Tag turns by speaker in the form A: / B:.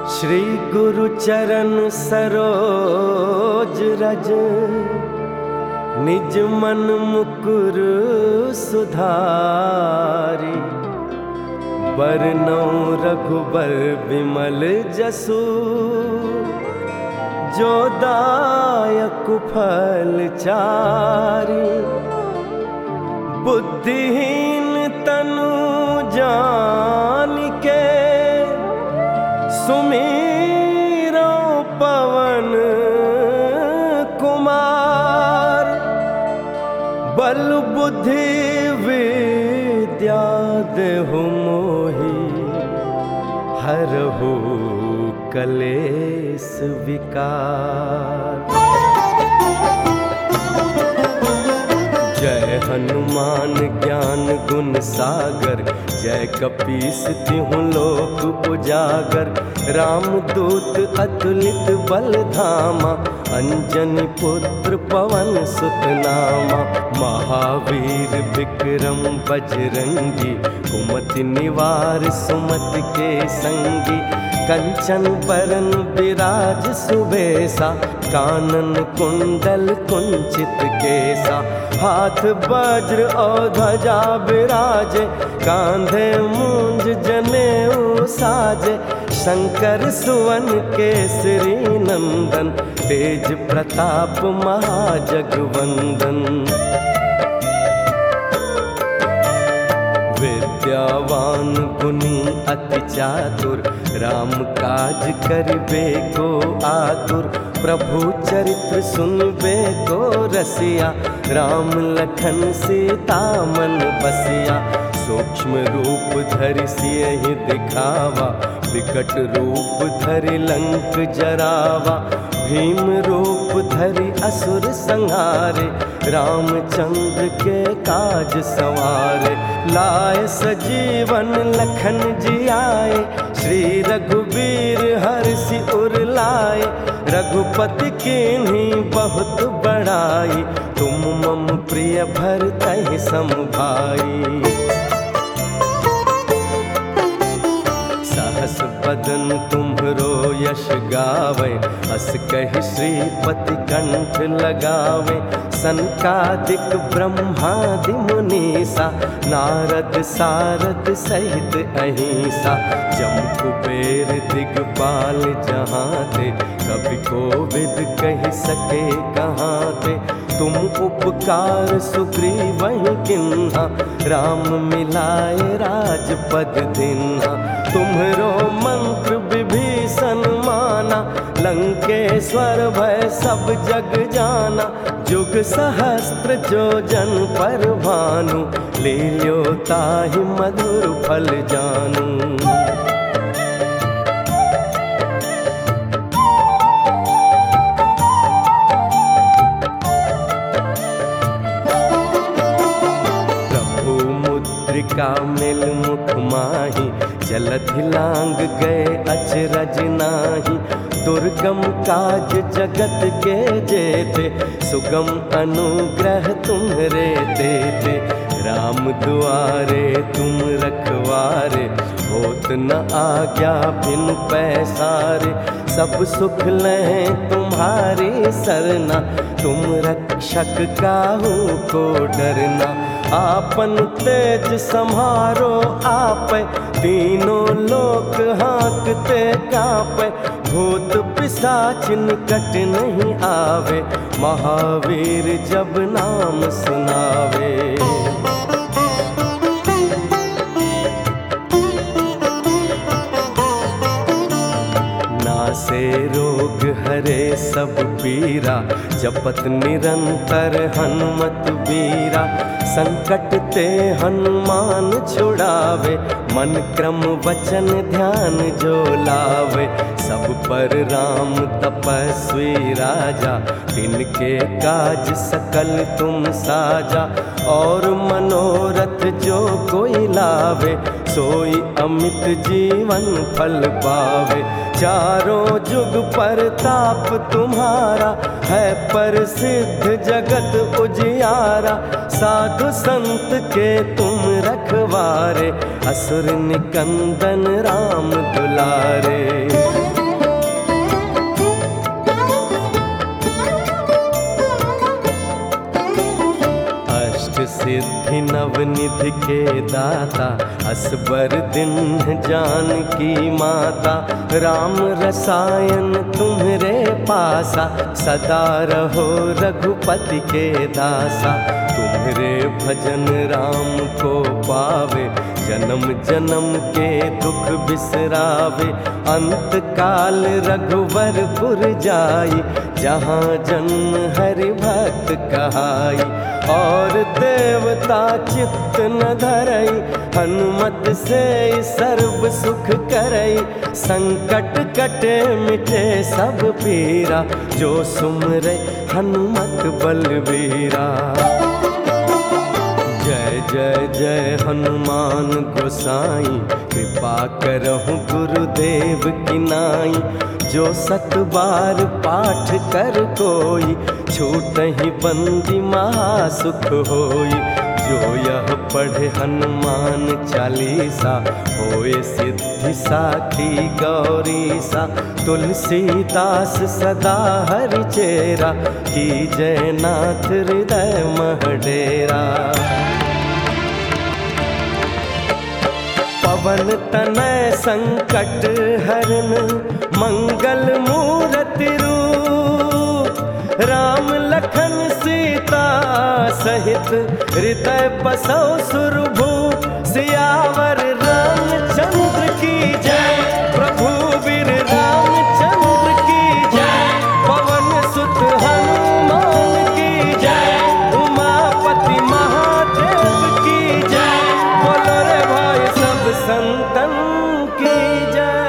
A: श्री गुरु चरण सरोज रज, निज मन मुकुर सुधारी। बरनौ रघुबर बिमल जसु, जो दायक फल चारि। बुद्धिहीन तनु जानिके, सुमीरो पवन कुमार। बल बुद्धि विद्या देहु मोहि, हरहु कलेस विकार। जय हनुमान ज्ञान गुण सागर, जय कपीस तिहुँ लोक उजागर। रामदूत अतुलित बल धामा, अंजनी पुत्र पवन सुत नामा। महावीर विक्रम बजरंगी, कुमति निवार सुमति के संगी। कंचन बरन विराज सुबेसा, कानन कुंडल कुंचित केसा। हाथ वज्र और ध्वजा विराजे, कांधे मूंज जनेऊ साजे। शंकर सुवन केसरी नंदन, तेज प्रताप महाजगवंदन। विद्यावान गुणी अति चातुर, राम काज करिबे को आतुर। प्रभु चरित्र सुनबे को रसिया, राम लखन सीता मन बसिया। सूक्ष्म रूप धरि सियहि दिखावा, विकट रूप धरि लंक जरावा। भीम रूप धरि असुर संहारे, रामचंद्र के काज सवारे। लाए सजीवन लखन जियाए, श्री रघुबीर हर्षि उर लाए। रघुपति कीन्ही बहुत बड़ाई, तुम मम प्रिय भरतहि सम भाई। सहस बदन तुम्हरो यश गावे, हस कहि श्रीपति कंठ लगावे। सनकादिक ब्रह्मादि मुनीसा, नारद सारद सहित अहिंसा। जम कुबेर दिगपाल जहाँ ते, कवि कोविद कहि सके कहाँ ते। तुम उपकार सुग्रीवहि किन्हा, राम मिलाए राजपद दिन्हा। तुम्हरो मंत्र विभीषण माना, लंकेश्वर भय सब जग जाना। जुग सहस्त्र जो जन पर भानु, लील्यो ताहि मधुर फल जानू। का मिल मुख माही, जलधि लांग गए अचरज नाही। दुर्गम काज जगत के जेते, सुगम अनुग्रह तुम्हरे देते। राम दुआरे तुम रखवारे, होत न आज्ञा बिनु पैसारे। सब सुख लें तुम्हारी सरना, तुम रक्षक काहू को डरना। आपन तेज सम्हारो आपै, तीनों लोक हाँकते काँपै। भूत पिशाच निकट नहीं आवे, महावीर जब नाम सुनावे। नासे रोग हरे सब पीरा, जपत निरंतर हनुमत बीरा। संकट ते हनुमान छुड़ावे, मन क्रम वचन ध्यान जो लावे। सब पर राम तपस्वी राजा, तिनके काज सकल तुम साजा। और मनोरथ जो कोई लावे, सोई अमित जीवन फल पावे। चारों जुग परताप तुम्हारा, है प्रसिद्ध जगत उजियारा। साधु संत के तुम रखवारे, असुर निकंदन राम दुलारे। सिद्धि नवनिधि के दाता, असबर दिन जानकी माता। राम रसायन तुम्हरे पासा, सदा रहो रघुपति के दासा। तुम्हरे भजन राम को पावे, जन्म जन्म के दुख बिसरावे। अंत काल रघुवरपुर जाई, जहाँ जन्म हरि भक्त कहाई। और देवता चित्त न धरई, हनुमत से सर्व सुख करई। संकट कटे मिटे सब पीरा, जो सुमरे हनुमत बलवीरा। जय जय जय हनुमान गोसाई, कृपा करहु गुरुदेव की नाई। जो सत बार पाठ कर कोई, छूटहि बंदी महासुख होई। जो यह पढ़े हनुमान चालीसा, होए सिद्धि साखी गौरीसा। तुलसीदास सदा हरि चेरा, कीजय नाथ हृदय मह डेरा। पवन तनय संकट हरन, मंगल मूरति रूप। राम लखन सीता सहित, हृदय बसौ सुरभूप। सियावर रामचंद्र की जय, प्रभु वीर रामचंद्र की जय। पवन सुत हनुमान की जय, उमापति महादेव की जय। बोलो रे भाई सब संतन की जय।